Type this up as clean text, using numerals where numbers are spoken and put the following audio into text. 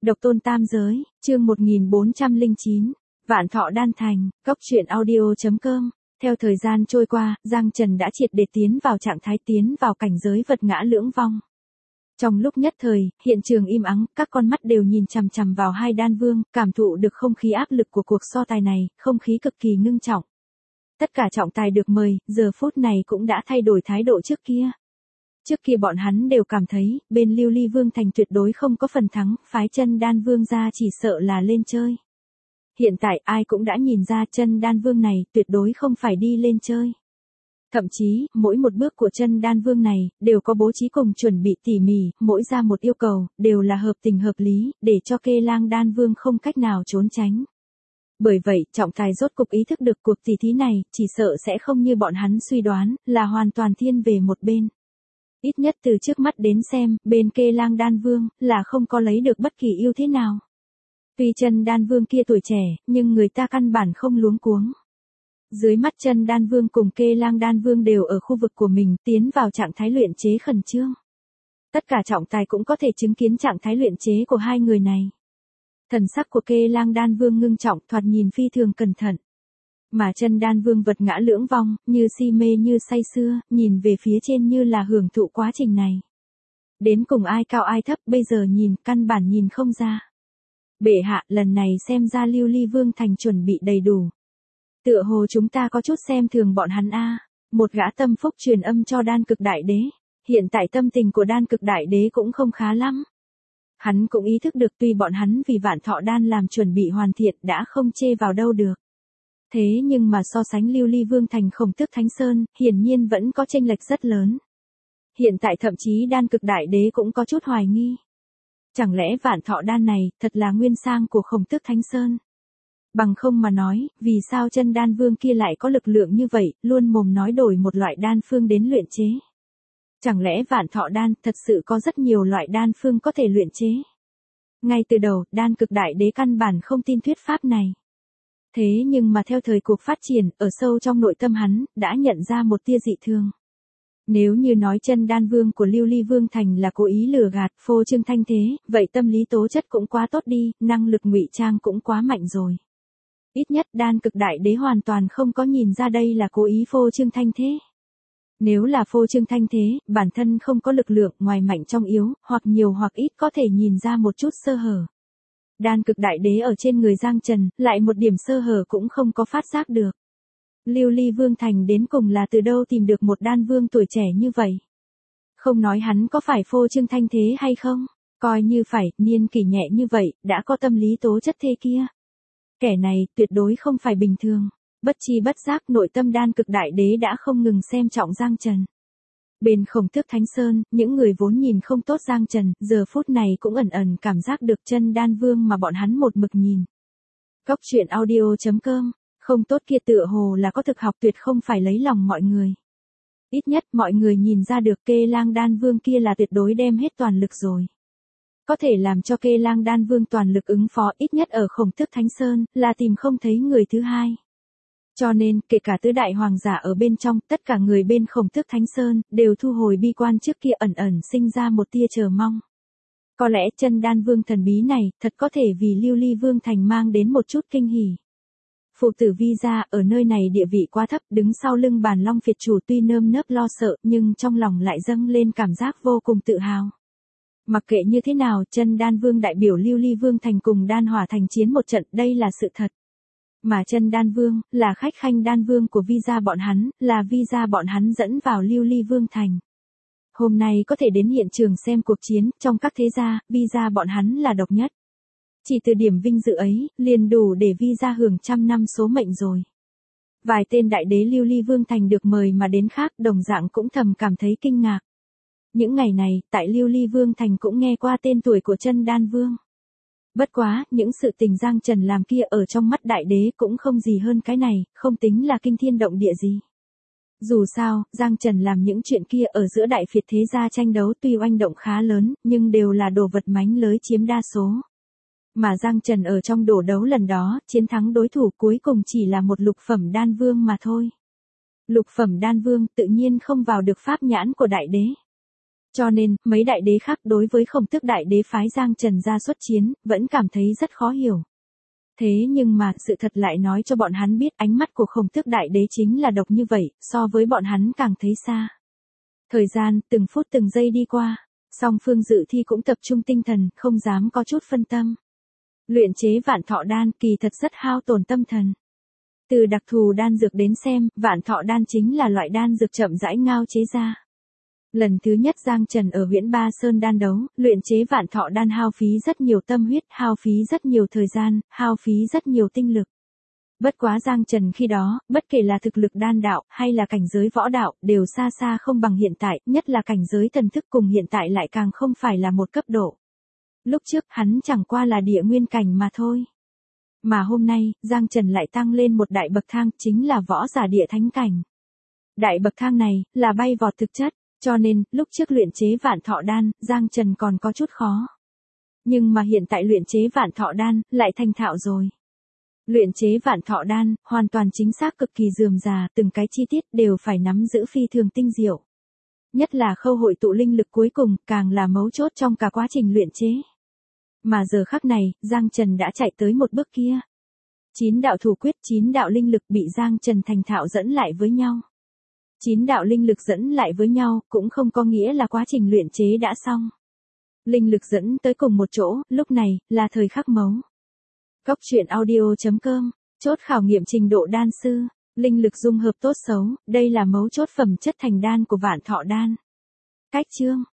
Độc tôn tam giới, chương 1409, Vạn Thọ Đan Thành, Cốc truyện audio.com. Theo thời gian trôi qua, Giang Trần đã triệt để tiến vào trạng thái tiến vào cảnh giới vật ngã lưỡng vong. Trong lúc nhất thời, hiện trường im ắng, các con mắt đều nhìn chằm chằm vào hai đan vương, cảm thụ được không khí áp lực của cuộc so tài này, không khí cực kỳ ngưng trọng. Tất cả trọng tài được mời, giờ phút này cũng đã thay đổi thái độ trước kia. Trước kia bọn hắn đều cảm thấy, bên Lưu Ly Vương Thành tuyệt đối không có phần thắng, phái Chân Đan Vương ra chỉ sợ là lên chơi. Hiện tại ai cũng đã nhìn ra Chân Đan Vương này tuyệt đối không phải đi lên chơi. Thậm chí, mỗi một bước của Chân Đan Vương này, đều có bố trí cùng chuẩn bị tỉ mỉ, mỗi ra một yêu cầu, đều là hợp tình hợp lý, để cho Kê Lang Đan Vương không cách nào trốn tránh. Bởi vậy, trọng tài rốt cục ý thức được cuộc tỷ thí này, chỉ sợ sẽ không như bọn hắn suy đoán, là hoàn toàn thiên về một bên. Ít nhất từ trước mắt đến xem, bên Kê Lang Đan Vương, là không có lấy được bất kỳ ưu thế nào. Tuy Chân Đan Vương kia tuổi trẻ, nhưng người ta căn bản không luống cuống. Dưới mắt Chân Đan Vương cùng Kê Lang Đan Vương đều ở khu vực của mình, tiến vào trạng thái luyện chế khẩn trương. Tất cả trọng tài cũng có thể chứng kiến trạng thái luyện chế của hai người này. Thần sắc của Kê Lang Đan Vương ngưng trọng, thoạt nhìn phi thường cẩn thận. Mà Chân Đan Vương vật ngã lưỡng vong, như si mê như say sưa, nhìn về phía trên như là hưởng thụ quá trình này. Đến cùng ai cao ai thấp, bây giờ nhìn, căn bản nhìn không ra. Bệ hạ, lần này xem ra Lưu Ly Vương Thành chuẩn bị đầy đủ. Tựa hồ chúng ta có chút xem thường bọn hắn a. Một gã tâm phúc truyền âm cho Đan Cực Đại Đế. Hiện tại tâm tình của Đan Cực Đại Đế cũng không khá lắm. Hắn cũng ý thức được tuy bọn hắn vì Vạn Thọ Đan làm chuẩn bị hoàn thiện đã không chê vào đâu được. Thế nhưng mà so sánh Lưu Ly Vương Thành Khổng Tước Thánh Sơn, hiển nhiên vẫn có chênh lệch rất lớn. Hiện tại thậm chí Đan Cực Đại Đế cũng có chút hoài nghi. Chẳng lẽ Vạn Thọ Đan này, thật là nguyên sang của Khổng Tước Thánh Sơn? Bằng không mà nói, vì sao Chân Đan Vương kia lại có lực lượng như vậy, luôn mồm nói đổi một loại đan phương đến luyện chế? Chẳng lẽ Vạn Thọ Đan thật sự có rất nhiều loại đan phương có thể luyện chế? Ngay từ đầu, Đan Cực Đại Đế căn bản không tin thuyết pháp này. Thế nhưng mà theo thời cuộc phát triển, ở sâu trong nội tâm hắn, đã nhận ra một tia dị thường. Nếu như nói Chân Đan Vương của Lưu Ly Vương Thành là cố ý lừa gạt, phô trương thanh thế, vậy tâm lý tố chất cũng quá tốt đi, năng lực ngụy trang cũng quá mạnh rồi. Ít nhất Đan Cực Đại Đế hoàn toàn không có nhìn ra đây là cố ý phô trương thanh thế. Nếu là phô trương thanh thế, bản thân không có lực lượng, ngoài mạnh trong yếu, hoặc nhiều hoặc ít có thể nhìn ra một chút sơ hở. Đan Cực Đại Đế ở trên người Giang Trần, lại một điểm sơ hở cũng không có phát giác được. Lưu Ly Vương Thành đến cùng là từ đâu tìm được một đan vương tuổi trẻ như vậy? Không nói hắn có phải phô trương thanh thế hay không, coi như phải, niên kỷ nhẹ như vậy, đã có tâm lý tố chất thế kia. Kẻ này, tuyệt đối không phải bình thường. Bất chi bất giác nội tâm Đan Cực Đại Đế đã không ngừng xem trọng Giang Trần. Bên Khổng Tước Thánh Sơn, những người vốn nhìn không tốt Giang Trần, giờ phút này cũng ẩn ẩn cảm giác được Chân Đan Vương mà bọn hắn một mực nhìn. Cốc truyện audio.com, không tốt kia tựa hồ là có thực học tuyệt không phải lấy lòng mọi người. Ít nhất mọi người nhìn ra được Kê Lang Đan Vương kia là tuyệt đối đem hết toàn lực rồi. Có thể làm cho Kê Lang Đan Vương toàn lực ứng phó ít nhất ở Khổng Tước Thánh Sơn, là tìm không thấy người thứ hai. Cho nên, kể cả tứ đại hoàng giả ở bên trong, tất cả người bên Khổng Tước Thánh Sơn, đều thu hồi bi quan trước kia ẩn ẩn sinh ra một tia chờ mong. Có lẽ Chân Đan Vương thần bí này, thật có thể vì Lưu Ly Vương Thành mang đến một chút kinh hỉ. Phụ tử Vi gia ở nơi này địa vị quá thấp, đứng sau lưng Bàn Long Phiệt chủ tuy nơm nớp lo sợ, nhưng trong lòng lại dâng lên cảm giác vô cùng tự hào. Mặc kệ như thế nào, Chân Đan Vương đại biểu Lưu Ly Vương Thành cùng Đan Hỏa Thành chiến một trận, đây là sự thật. Mà Chân Đan Vương, là khách khanh Đan Vương của Vi gia bọn hắn, là Vi gia bọn hắn dẫn vào Lưu Ly Vương Thành. Hôm nay có thể đến hiện trường xem cuộc chiến, trong các thế gia, Vi gia bọn hắn là độc nhất. Chỉ từ điểm vinh dự ấy, liền đủ để Vi gia hưởng trăm năm số mệnh rồi. Vài tên đại đế Lưu Ly Vương Thành được mời mà đến khác, đồng dạng cũng thầm cảm thấy kinh ngạc. Những ngày này, tại Lưu Ly Vương Thành cũng nghe qua tên tuổi của Chân Đan Vương. Bất quá, những sự tình Giang Trần làm kia ở trong mắt đại đế cũng không gì hơn cái này, không tính là kinh thiên động địa gì. Dù sao, Giang Trần làm những chuyện kia ở giữa đại phiệt thế gia tranh đấu tuy oanh động khá lớn, nhưng đều là đồ vật mánh lới chiếm đa số. Mà Giang Trần ở trong đổ đấu lần đó, chiến thắng đối thủ cuối cùng chỉ là một lục phẩm đan vương mà thôi. Lục phẩm đan vương tự nhiên không vào được pháp nhãn của đại đế. Cho nên, mấy đại đế khác đối với Khổng Tước đại đế phái Giang Trần ra xuất chiến, vẫn cảm thấy rất khó hiểu. Thế nhưng mà, sự thật lại nói cho bọn hắn biết ánh mắt của Khổng Tước đại đế chính là độc như vậy, so với bọn hắn càng thấy xa. Thời gian, từng phút từng giây đi qua, song phương dự thi cũng tập trung tinh thần, không dám có chút phân tâm. Luyện chế vạn thọ đan kỳ thật rất hao tổn tâm thần. Từ đặc thù đan dược đến xem, vạn thọ đan chính là loại đan dược chậm rãi ngao chế ra. Lần thứ nhất Giang Trần ở Huyễn Ba Sơn đan đấu, luyện chế vạn thọ đan hao phí rất nhiều tâm huyết, hao phí rất nhiều thời gian, hao phí rất nhiều tinh lực. Bất quá Giang Trần khi đó, bất kể là thực lực đan đạo, hay là cảnh giới võ đạo, đều xa xa không bằng hiện tại, nhất là cảnh giới thần thức cùng hiện tại lại càng không phải là một cấp độ. Lúc trước, hắn chẳng qua là địa nguyên cảnh mà thôi. Mà hôm nay, Giang Trần lại tăng lên một đại bậc thang, chính là võ giả địa thánh cảnh. Đại bậc thang này, là bay vọt thực chất, cho nên, lúc trước luyện chế vạn thọ đan, Giang Trần còn có chút khó. Nhưng mà hiện tại luyện chế vạn thọ đan, lại thành thạo rồi. Luyện chế vạn thọ đan, hoàn toàn chính xác cực kỳ rườm rà, từng cái chi tiết đều phải nắm giữ phi thường tinh diệu. Nhất là khâu hội tụ linh lực cuối cùng, càng là mấu chốt trong cả quá trình luyện chế. Mà giờ khắc này, Giang Trần đã chạy tới một bước kia. 9 đạo thủ quyết, 9 đạo linh lực bị Giang Trần thành thạo dẫn lại với nhau. 9 đạo linh lực dẫn lại với nhau, cũng không có nghĩa là quá trình luyện chế đã xong. Linh lực dẫn tới cùng một chỗ, lúc này, là thời khắc mấu. Cốc truyện audio.com, chốt khảo nghiệm trình độ đan sư, linh lực dung hợp tốt xấu, đây là mấu chốt phẩm chất thành đan của vạn thọ đan. Cách chương